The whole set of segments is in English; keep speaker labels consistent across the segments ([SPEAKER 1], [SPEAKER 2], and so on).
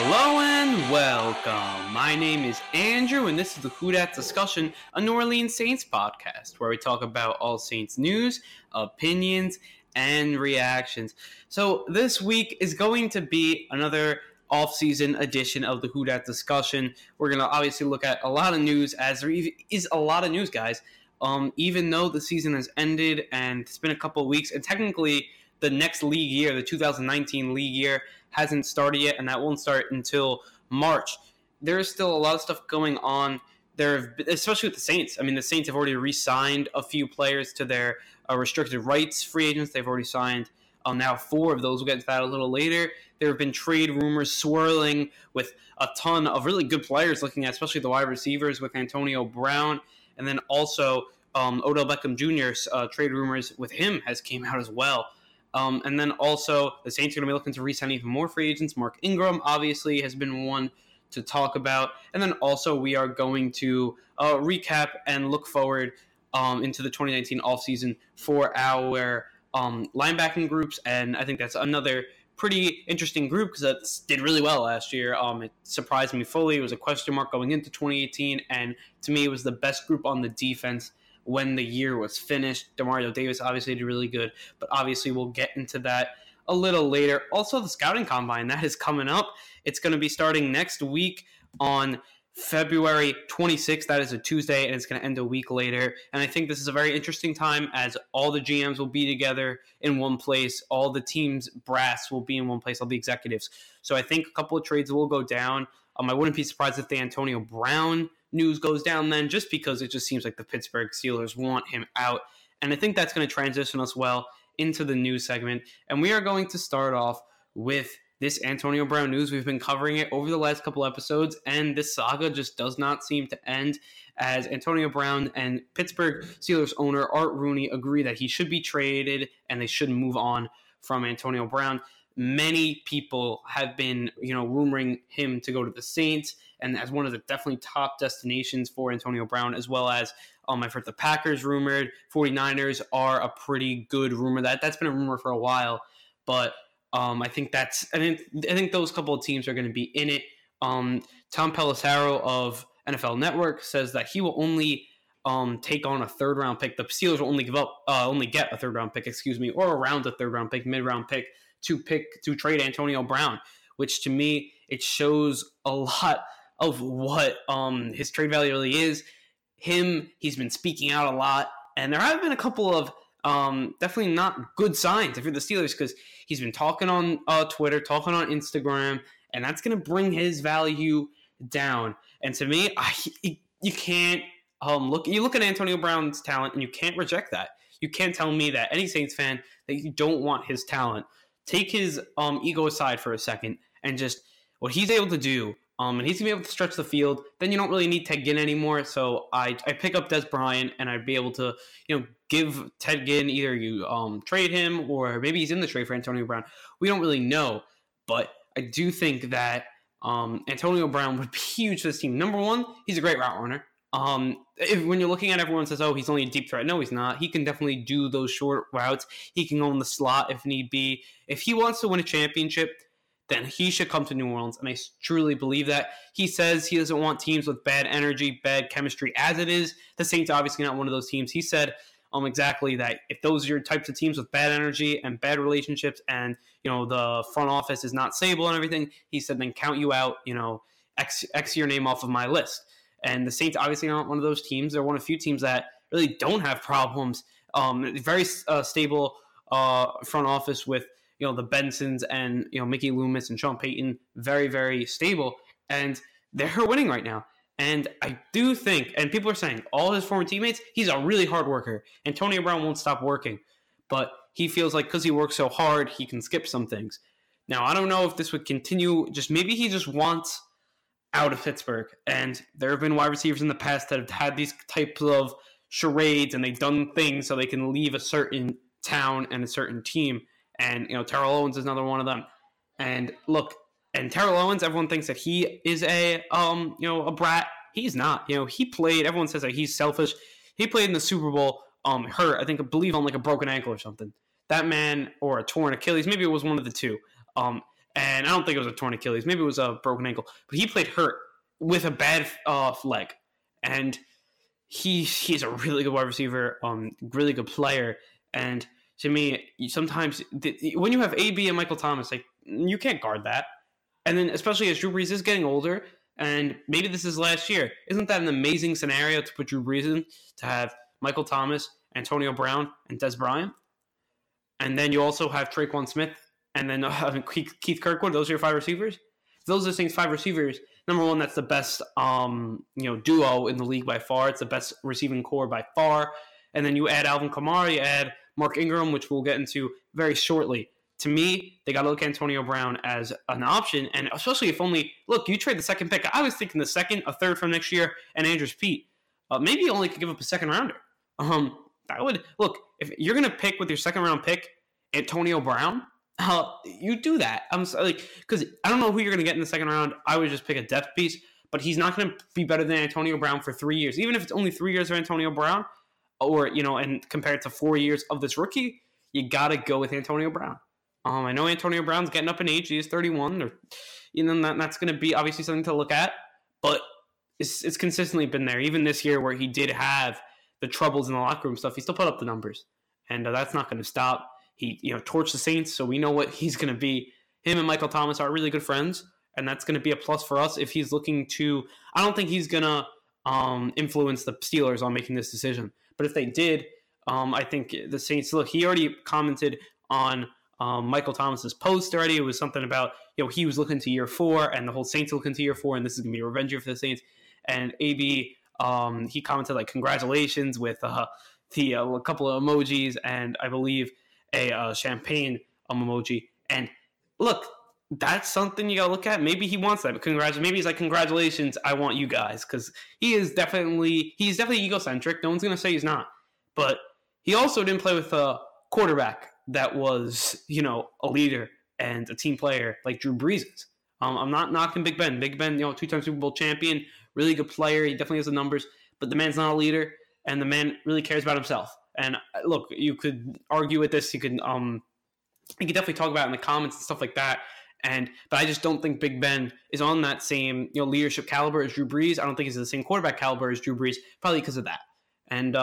[SPEAKER 1] Hello and welcome. My name is Andrew, and this is the Who Dat Discussion, a New Orleans Saints podcast, where we talk about all Saints news, opinions, and reactions. So this week is going to be another off-season edition of the Who Dat Discussion. We're going to obviously look at a lot of news, as there is a lot of news, guys. Even though the season has ended and it's been a couple of weeks, and technically the next league year, the 2019 league year, hasn't started yet, and that won't start until March. There's still a lot of stuff going on there, especially with the Saints. I mean, the Saints have already re-signed a few players to their restricted rights free agents. They've already signed now 4 of those. We'll get to that a little later. There have been trade rumors swirling with a ton of really good players looking at, especially the wide receivers with Antonio Brown, and then also Odell Beckham Jr.'s trade rumors with him has came out as well. And then also the Saints are going to be looking to re-sign even more free agents. Mark Ingram obviously has been one to talk about. And then also we are going to recap and look forward into the 2019 offseason for our linebacking groups. And I think that's another pretty interesting group because that did really well last year. It surprised me fully. It was a question mark going into 2018. And to me, it was the best group on the defense when the year was finished. Demario Davis obviously did really good, but obviously we'll get into that a little later. Also, the scouting combine, that is coming up. It's going to be starting next week on February 26th. That is a Tuesday, and it's going to end a week later. And I think this is a very interesting time as all the GMs will be together in one place. All the teams' brass will be in one place, all the executives. So I think a couple of trades will go down. I wouldn't be surprised if the Antonio Brown news goes down then, just because it just seems like the Pittsburgh Steelers want him out. And I think that's going to transition us well into the news segment. And we are going to start off with this Antonio Brown news. We've been covering it over the last couple episodes, and this saga just does not seem to end as Antonio Brown and Pittsburgh Steelers owner Art Rooney agree that he should be traded and they should move on from Antonio Brown. Many people have been, rumoring him to go to the Saints, and as one of the definitely top destinations for Antonio Brown, as well as I've heard the Packers rumored. 49ers are a pretty good rumor. That's been a rumor for a while, but I think those couple of teams are going to be in it. Tom Pelissero of NFL Network says that he will only take on a third-round pick. The Steelers will only get a third-round pick, or around a third-round pick, mid-round pick, to trade Antonio Brown, which to me, it shows a lot of what his trade value really is. He's been speaking out a lot, and there have been a couple of definitely not good signs if you're the Steelers, because he's been talking on Twitter, talking on Instagram, and that's going to bring his value down. And to me, you can't look at Antonio Brown's talent, and you can't reject that. You can't tell me that any Saints fan that you don't want his talent. Take his ego aside for a second and just what he's able to do, and he's going to be able to stretch the field, then you don't really need Ted Ginn anymore. So I pick up Des Bryant, and I'd be able to give Ted Ginn, either you trade him or maybe he's in the trade for Antonio Brown. We don't really know, but I do think that Antonio Brown would be huge for this team. Number one, he's a great route runner. When you're looking at everyone says, oh, he's only a deep threat. No, he's not. He can definitely do those short routes. He can go in the slot if need be. If he wants to win a championship, then he should come to New Orleans, and I truly believe that. He says he doesn't want teams with bad energy, bad chemistry as it is. The Saints are obviously not one of those teams. He said exactly that if those are your types of teams with bad energy and bad relationships, and the front office is not stable and everything, he said then count you out, X your name off of my list. And the Saints obviously aren't one of those teams. They're one of a few teams that really don't have problems. Very stable front office with the Bensons and Mickey Loomis and Sean Payton. Very, very stable, and they're winning right now. And I do think, and people are saying all his former teammates, he's a really hard worker. Antonio Brown won't stop working, but he feels like because he works so hard, he can skip some things. Now I don't know if this would continue. Maybe he just wants out of Pittsburgh. And there have been wide receivers in the past that have had these types of charades, and they've done things so they can leave a certain town and a certain team. And, Terrell Owens is another one of them. And look, and Terrell Owens, everyone thinks that he is a brat. He's not. He played, everyone says that he's selfish. He played in the Super Bowl, hurt, I believe on like a broken ankle or something. That man, or a torn Achilles, maybe it was one of the two. And I don't think it was a torn Achilles. Maybe it was a broken ankle. But he played hurt with a bad leg. And he's a really good wide receiver, really good player. And to me, sometimes when you have AB and Michael Thomas, like, you can't guard that. And then especially as Drew Brees is getting older, and maybe this is last year, isn't that an amazing scenario to put Drew Brees in, to have Michael Thomas, Antonio Brown, and Des Bryant? And then you also have Traquan Smith, and then Keith Kirkwood. Those are your 5 receivers. Those are the things, 5 receivers. Number one, that's the best duo in the league by far. It's the best receiving core by far. And then you add Alvin Kamara, you add Mark Ingram, which we'll get into very shortly. To me, they got to look at Antonio Brown as an option, and especially if only, look, you trade the second pick. I was thinking the second, a third from next year, and Andrews Pete. Maybe you only could give up a second rounder. That would, look, if you're going to pick with your second round pick Antonio Brown, you do that. I'm like, because I don't know who you're going to get in the second round. I would just pick a depth piece, but he's not going to be better than Antonio Brown for 3 years. Even if it's only 3 years of Antonio Brown, or, and compared to 4 years of this rookie, you got to go with Antonio Brown. I know Antonio Brown's getting up in age. He is 31. Or, that's going to be obviously something to look at. But it's consistently been there. Even this year where he did have the troubles in the locker room stuff, he still put up the numbers. And that's not going to stop. He torched the Saints, so we know what he's going to be. Him and Michael Thomas are really good friends, and that's going to be a plus for us if he's looking to – I don't think he's going to influence the Steelers on making this decision. But if they did, I think the Saints – look, he already commented on – Michael Thomas's post already. It was something about, he was looking to year 4 and the whole Saints are looking to year 4 and this is going to be a revenge year for the Saints. And AB, he commented like congratulations with a couple of emojis and I believe a champagne emoji. And look, that's something you got to look at. Maybe he wants that, but maybe he's like, congratulations, I want you guys. Because he's definitely egocentric. No one's going to say he's not. But he also didn't play with a quarterback that was, a leader and a team player like Drew Brees is. I'm not knocking Big Ben. Big Ben, 2-time Super Bowl champion, really good player. He definitely has the numbers, but the man's not a leader, and the man really cares about himself. And look, you could argue with this. You could definitely talk about it in the comments and stuff like that. But I just don't think Big Ben is on that same leadership caliber as Drew Brees. I don't think he's the same quarterback caliber as Drew Brees, probably because of that. And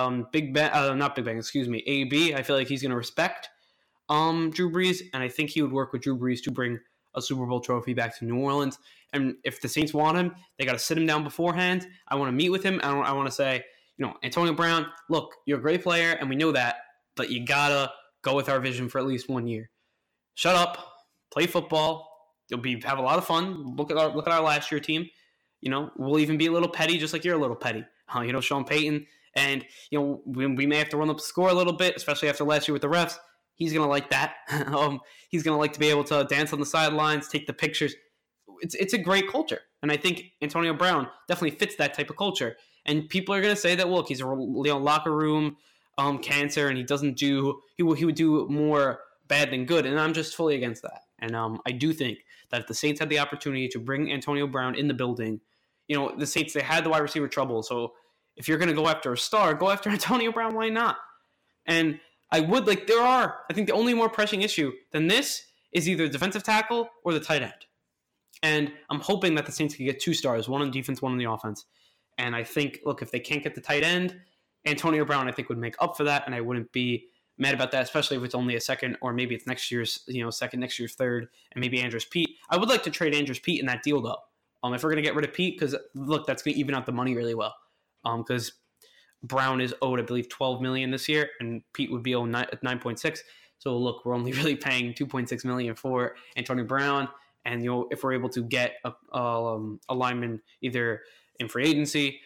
[SPEAKER 1] AB, I feel like he's going to respect Drew Brees, and I think he would work with Drew Brees to bring a Super Bowl trophy back to New Orleans. And if the Saints want him, they got to sit him down beforehand. I want to meet with him. I want to say, Antonio Brown, look, you're a great player, and we know that, but you got to go with our vision for at least 1 year. Shut up, play football. You'll have a lot of fun. Look at our last year team. We'll even be a little petty, just like you're a little petty. Sean Payton, and we may have to run up the score a little bit, especially after last year with the refs. He's going to like that. He's going to like to be able to dance on the sidelines, take the pictures. It's a great culture. And I think Antonio Brown definitely fits that type of culture. And people are going to say that, look, he's a locker room cancer and he would do more bad than good. And I'm just fully against that. And I do think that if the Saints had the opportunity to bring Antonio Brown in the building, the Saints, they had the wide receiver trouble. So if you're going to go after a star, go after Antonio Brown. Why not? And I think the only more pressing issue than this is either the defensive tackle or the tight end. And I'm hoping that the Saints can get 2 stars, one on defense, one on the offense. And I think, look, if they can't get the tight end, Antonio Brown, I think, would make up for that. And I wouldn't be mad about that, especially if it's only a second, or maybe it's next year's, second, next year's third, and maybe Andrews Pete. I would like to trade Andrews Pete in that deal, though. If we're going to get rid of Pete, because, look, that's going to even out the money really well. Because Brown is owed, I believe, $12 million this year, and Pete would be owed 9.6. So look, we're only really paying $2.6 million for Antonio Brown, and if we're able to get a lineman either in free agency,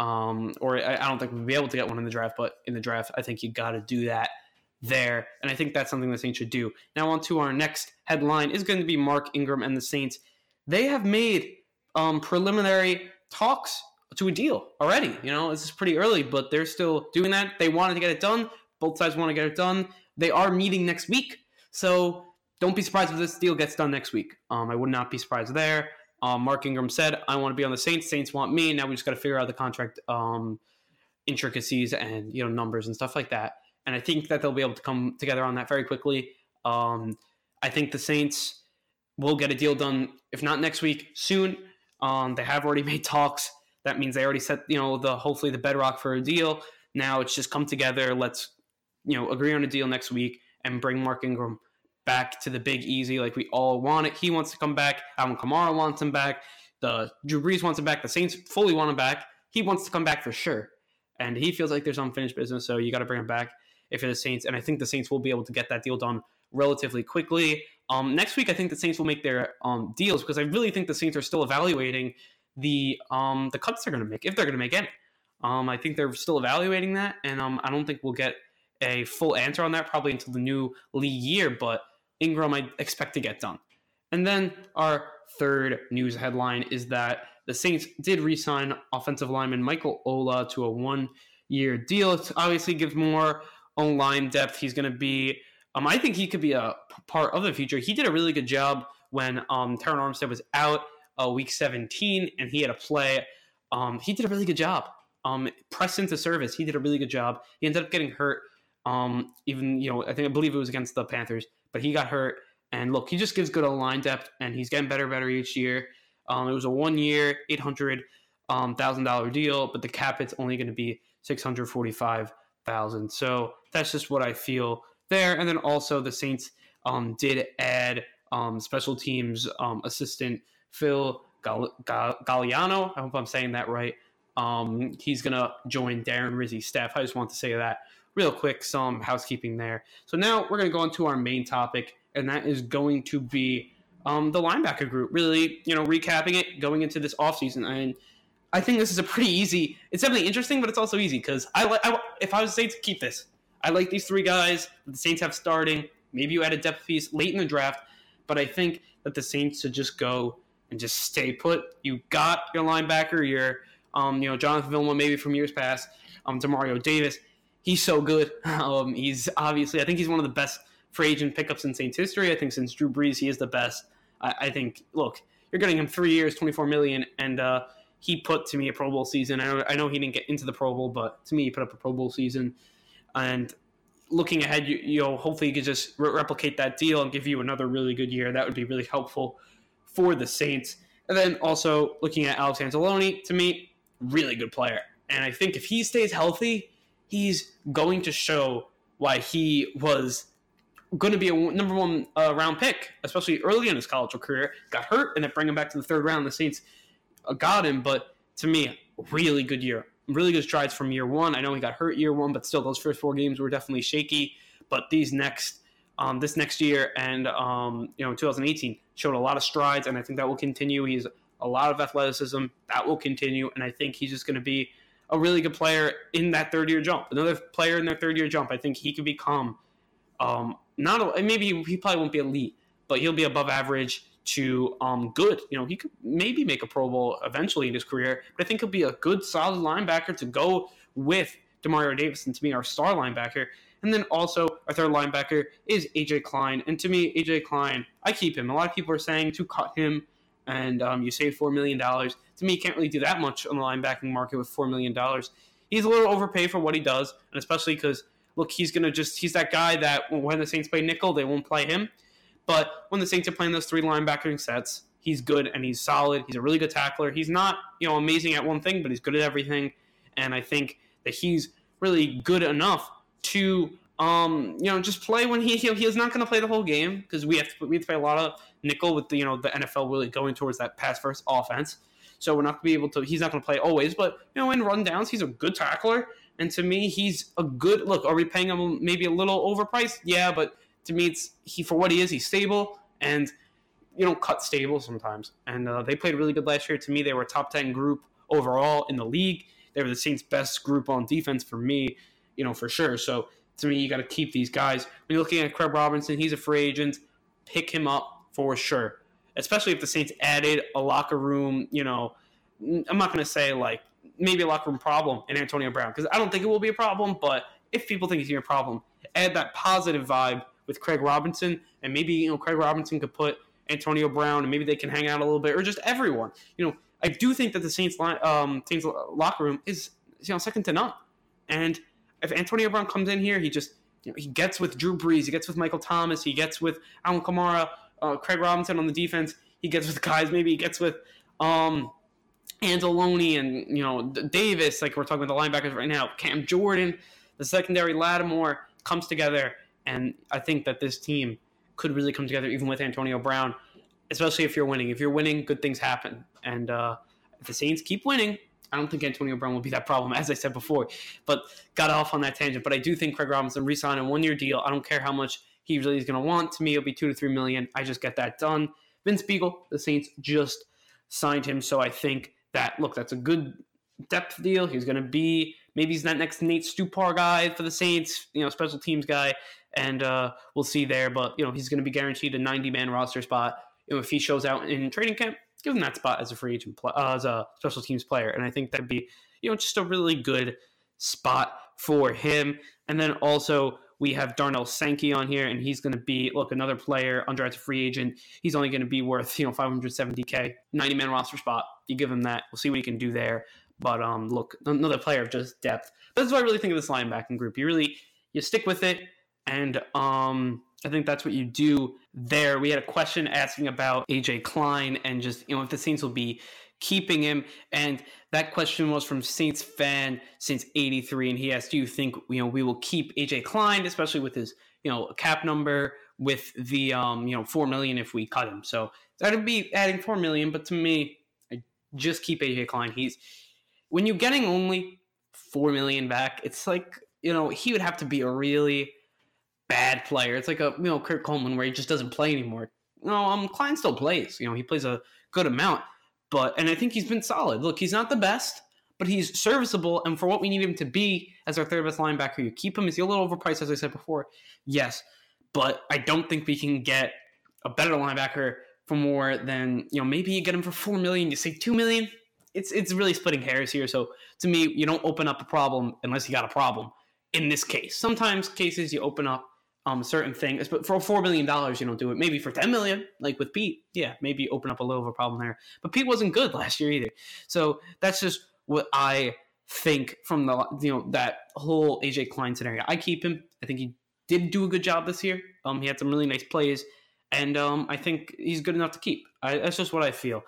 [SPEAKER 1] or I don't think we'll be able to get one in the draft, but in the draft, I think you got to do that there, and I think that's something the Saints should do. Now on to our next headline is going to be Mark Ingram and the Saints. They have made preliminary talks to a deal already. This is pretty early, but they're still doing that. They wanted to get it done. Both sides want to get it done. They are meeting next week, so don't be surprised if this deal gets done next week. I would not be surprised there. Mark Ingram said, I want to be on the Saints. Saints want me. Now we just got to figure out the contract intricacies and numbers and stuff like that. And I think that they'll be able to come together on that very quickly. I think the Saints will get a deal done, if not next week, soon. They have already made talks. That means they already set, hopefully the bedrock for a deal. Now it's just come together. Let's, agree on a deal next week and bring Mark Ingram back to the Big Easy like we all want it. He wants to come back. Alvin Kamara wants him back. The Drew Brees wants him back. The Saints fully want him back. He wants to come back for sure. And he feels like there's unfinished business, so you got to bring him back if you're the Saints. And I think the Saints will be able to get that deal done relatively quickly. Next week, I think the Saints will make their deals because I really think the Saints are still evaluating the cuts they're going to make, if they're going to make any. I think they're still evaluating that, and I don't think we'll get a full answer on that probably until the new league year, but Ingram I expect to get done. And then our third news headline is that the Saints did re-sign offensive lineman Michael Ola to a 1-year deal. It obviously gives more O-line depth. He's going to be, I think he could be a part of the future. He did a really good job when Terron Armstead was out week 17 and he had to play. He did a really good job. Pressed into service. He did a really good job. He ended up getting hurt. I believe it was against the Panthers, but he got hurt. And look, he just gives good line depth, and he's getting better and better each year. It was a 1-year, $800,000 deal, but the cap it's only going to be $645,000. So that's just what I feel there. And then also the Saints did add special teams assistant Phil Galliano. I hope I'm saying that right. He's going to join Darren Rizzi's staff. I just want to say that real quick, some housekeeping there. So now we're going to go on to our main topic, and that is going to be the linebacker group, really, recapping it going into this offseason. And I think this is a pretty easy, it's definitely interesting, but it's also easy because if I was the Saints, keep this. I like these three guys that the Saints have starting. Maybe you add a depth piece late in the draft, but I think that the Saints should just go and just stay put. You got your linebacker, your Jonathan Vilma maybe from years past, Demario Davis. He's so good. He's obviously, I think he's one of the best free agent pickups in Saints history. I think since Drew Brees, he is the best. I think, look, you're getting him 3 years, $24 million, and he put, to me, a Pro Bowl season. I know he didn't get into the Pro Bowl, but to me, he put up a Pro Bowl season. And looking ahead, hopefully you could just replicate that deal and give you another really good year. That would be really helpful for the Saints. And then also looking at Alex Anzalone, to me, really good player. And I think if he stays healthy, he's going to show why he was going to be a number one round pick, especially early in his college career. Got hurt, and then bring him back to the third round. The Saints got him, but to me, really good year. Really good strides from year one. I know he got hurt year one, but still those first 4 games were definitely shaky. But this next year and 2018 showed a lot of strides, and I think that will continue. He's a lot of athleticism. That will continue, and I think he's just going to be a really good player in that third-year jump. Another player in their third-year jump. I think he could become maybe he probably won't be elite, but he'll be above average to good. He could maybe make a Pro Bowl eventually in his career, but I think he'll be a good, solid linebacker to go with Demario Davis, and to me, our star linebacker. And then also our third linebacker is A.J. Klein, and to me, A.J. Klein, I keep him. A lot of people are saying to cut him, and you save $4 million. To me, you can't really do that much on the linebacking market with $4 million. He's a little overpaid for what he does, and especially because, look, he's that guy that when the Saints play nickel, they won't play him. But when the Saints are playing those 3 linebacking sets, he's good and he's solid. He's a really good tackler. He's not, amazing at one thing, but he's good at everything. And I think that he's really good enough to, just play when he's not going to play the whole game because we have to play a lot of nickel with the NFL really going towards that pass first offense. So we're not going to be able to. He's not going to play always, but in rundowns, he's a good tackler. And to me, he's a good look. Are we paying him maybe a little overpriced? Yeah, but to me, it's for what he is. He's stable, and you don't cut stable sometimes. And they played really good last year. To me, they were a top 10 group overall in the league. They were the Saints' best group on defense for me, for sure. So to me, you got to keep these guys. When you're looking at Craig Robinson, he's a free agent. Pick him up for sure, especially if the Saints added a locker room. I'm not going to say maybe a locker room problem in Antonio Brown because I don't think it will be a problem. But if people think he's going to be a problem, add that positive vibe with Craig Robinson, and maybe Craig Robinson could put Antonio Brown, and maybe they can hang out a little bit, or just everyone. I do think that the Saints locker room is second to none. And if Antonio Brown comes in here, he just he gets with Drew Brees, he gets with Michael Thomas, he gets with Alvin Kamara. Craig Robinson on the defense. He gets with guys. Maybe he gets with Anzalone and Davis. Like we're talking about the linebackers right now. Cam Jordan, the secondary, Lattimore comes together, and I think that this team could really come together even with Antonio Brown, especially if you're winning. If you're winning, good things happen. And if the Saints keep winning, I don't think Antonio Brown will be that problem, as I said before. But got off on that tangent. But I do think Craig Robinson re-sign a one-year deal. I don't care how much he really is going to want. To me, it'll be $2 to $3 million. I just get that done. Vince Biegel, the Saints just signed him, so I think that, look, that's a good depth deal. He's going to be, maybe he's that next Nate Stupar guy for the Saints, special teams guy, and we'll see there. But, he's going to be guaranteed a 90-man roster spot. If he shows out in training camp, give him that spot as a free agent, as a special teams player. And I think that'd be, just a really good spot for him. And then also we have Darnell Sankey on here, and he's going to be, another player, undrafted free agent. He's only going to be worth, $570K, 90-man roster spot. You give him that. We'll see what he can do there. But, another player of just depth. That's what I really think of this linebacking group. You stick with it, and I think that's what you do there. We had a question asking about AJ Klein and just, if the Saints will be keeping him. And that question was from Saints fan since 83. And he asked, do you think, we will keep AJ Klein, especially with his, cap number, with the, $4 million if we cut him. So that'd be adding $4 million. But to me, I just keep AJ Klein. When you're getting only $4 million back, it's like, he would have to be a really bad player. It's like a, Kurt Coleman where he just doesn't play anymore. Klein still plays. He plays a good amount. And I think he's been solid. Look, he's not the best, but he's serviceable. And for what we need him to be as our third best linebacker, you keep him. Is he a little overpriced, as I said before? Yes. But I don't think we can get a better linebacker for more than, maybe you get him for $4 million. You say $2 million. It's really splitting hairs here. So to me, you don't open up a problem unless you got a problem in this case. Sometimes cases you open up certain things, but for $4 million, you don't do it. Maybe for $10 million, like with Pete, yeah, maybe open up a little of a problem there. But Pete wasn't good last year either. So that's just what I think from the that whole AJ Klein scenario. I keep him. I think he did do a good job this year. He had some really nice plays, and I think he's good enough to keep. That's just what I feel.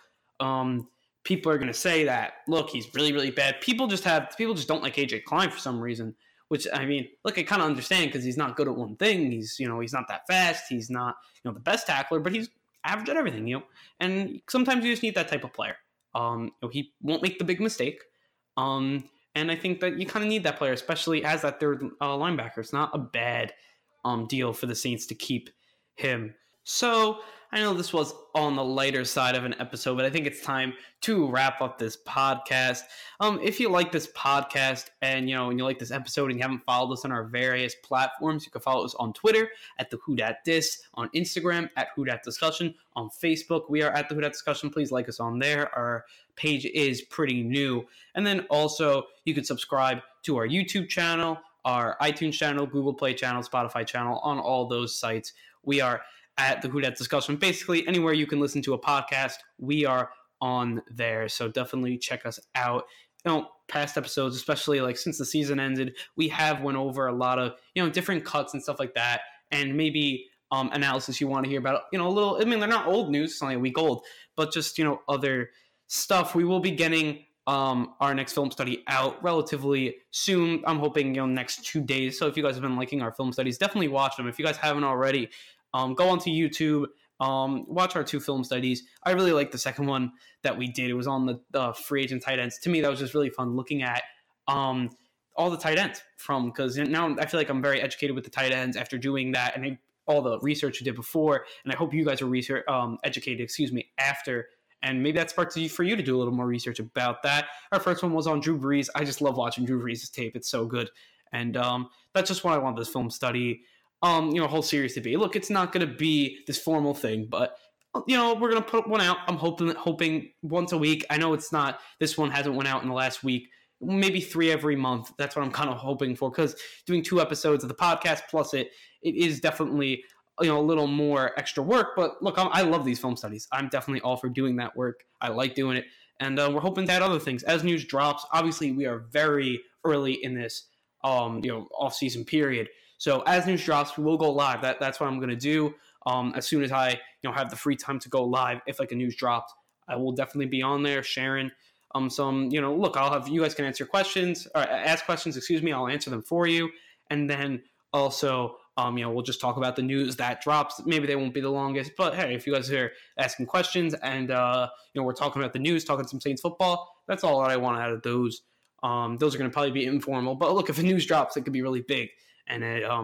[SPEAKER 1] People are going to say that, look, he's really, really bad. People just don't like AJ Klein for some reason. Which, I mean, look, I kind of understand because he's not good at one thing. He's not that fast. He's not, the best tackler, but he's average at everything, And sometimes you just need that type of player. He won't make the big mistake. And I think that you kind of need that player, especially as that third linebacker. It's not a bad deal for the Saints to keep him. So I know this was on the lighter side of an episode, but I think it's time to wrap up this podcast. If you like this podcast and you like this episode and you haven't followed us on our various platforms, you can follow us on Twitter at the Who Dat Dis, on Instagram at Who Dat Discussion, on Facebook we are at the Who Dat Discussion. Please like us on there. Our page is pretty new, and then also you can subscribe to our YouTube channel, our iTunes channel, Google Play channel, Spotify channel. On all those sites, we are at the Who Dat Discussion. Basically, anywhere you can listen to a podcast, we are on there. So definitely check us out. Past episodes, especially like since the season ended, we have went over a lot of, different cuts and stuff like that. And maybe analysis you want to hear about, a little, they're not old news, it's only a week old, but just, other stuff. We will be getting our next film study out relatively soon. I'm hoping, next 2 days. So if you guys have been liking our film studies, definitely watch them. If you guys haven't already, go onto YouTube, watch our 2 film studies. I really like the second one that we did. It was on the free agent tight ends. To me, that was just really fun looking at all the tight ends because now I feel like I'm very educated with the tight ends after doing that and all the research we did before. And I hope you guys are educated, after. And maybe that sparks for you to do a little more research about that. Our first one was on Drew Brees. I just love watching Drew Brees' tape. It's so good. And that's just what I want this film study whole series to be. Look, it's not going to be this formal thing, but we're going to put one out. I'm hoping once a week. I know it's not. This one hasn't went out in the last week. Maybe 3 every month. That's what I'm kind of hoping for because doing 2 episodes of the podcast plus it is definitely a little more extra work. But look, I love these film studies. I'm definitely all for doing that work. I like doing it, and we're hoping to add other things as news drops. Obviously, we are very early in this off-season period. So as news drops, we will go live. That's what I'm going to do. As soon as I have the free time to go live, if like a news dropped, I will definitely be on there sharing some, look, I'll have you guys can answer questions or ask questions, excuse me. I'll answer them for you. And then also, we'll just talk about the news that drops. Maybe they won't be the longest, but hey, if you guys are asking questions and, we're talking about the news, talking some Saints football, that's all that I want out of those. Those are going to probably be informal, but look, if a news drops, it could be really big. And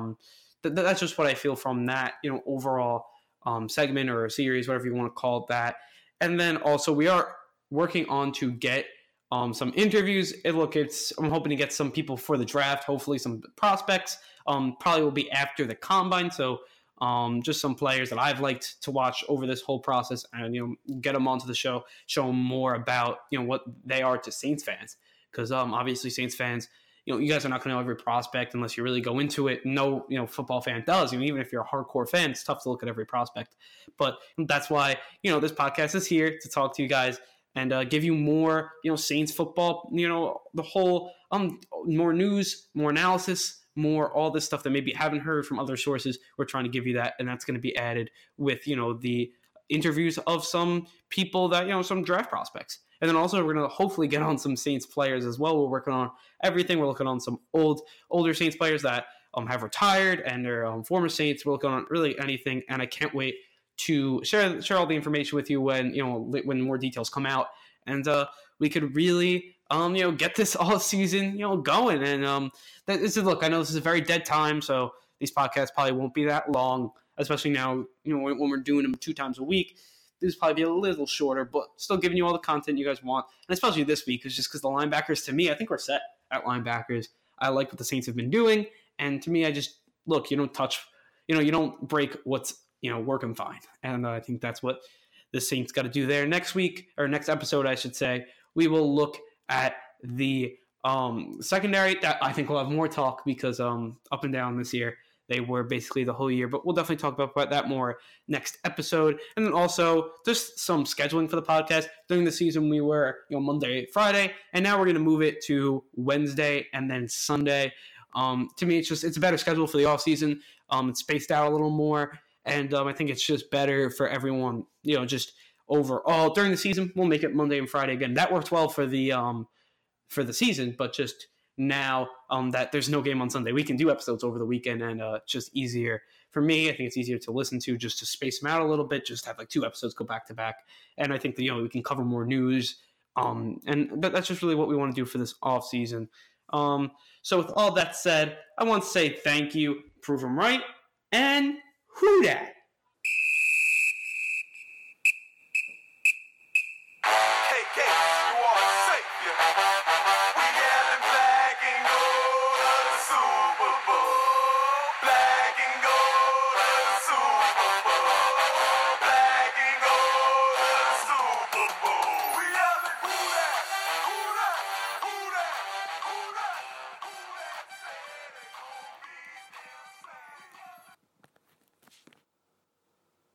[SPEAKER 1] that's just what I feel from that, overall segment or a series, whatever you want to call it that. And then also we are working on to get some interviews. I'm hoping to get some people for the draft, hopefully some prospects. Probably will be after the combine. So just some players that I've liked to watch over this whole process and, get them onto the show, show them more about, what they are to Saints fans. Because obviously Saints fans, you guys are not going to know every prospect unless you really go into it. No, football fan does. Even if you're a hardcore fan, it's tough to look at every prospect. But that's why, this podcast is here to talk to you guys and give you more, Saints football, the whole more news, more analysis, more all this stuff that maybe you haven't heard from other sources. We're trying to give you that, and that's going to be added with, the interviews of some people that, some draft prospects. And then also we're going to hopefully get on some Saints players as well. We're working on everything. We're looking on some older Saints players that have retired and they're former Saints. We're looking on really anything, and I can't wait to share all the information with you when more details come out, and we could really get this all season going. And look, I know this is a very dead time, so these podcasts probably won't be that long, especially now when we're doing them 2 times a week. This will probably be a little shorter, but still giving you all the content you guys want. And especially this week is just because the linebackers, to me, I think we're set at linebackers. I like what the Saints have been doing. And to me, I just, look, you don't touch, you don't break what's, working fine. And I think that's what the Saints got to do there. Next week, or next episode, I should say, we will look at the secondary. That I think we'll have more talk because up and down this year. They were basically the whole year, but we'll definitely talk about that more next episode. And then also just some scheduling for the podcast. During the season, we were Monday, Friday, and now we're going to move it to Wednesday and then Sunday. To me, it's a better schedule for the off season. It's spaced out a little more, and I think it's just better for everyone. Just overall during the season, we'll make it Monday and Friday again. That worked well for the season, but just now that there's no game on Sunday, we can do episodes over the weekend, and it's just easier for me. I think it's easier to listen to, just to space them out a little bit, just have like 2 episodes go back to back. And I think that we can cover more news, and that's just really what we want to do for this off season. So with all that said, I want to say thank you, prove them right, and who dat?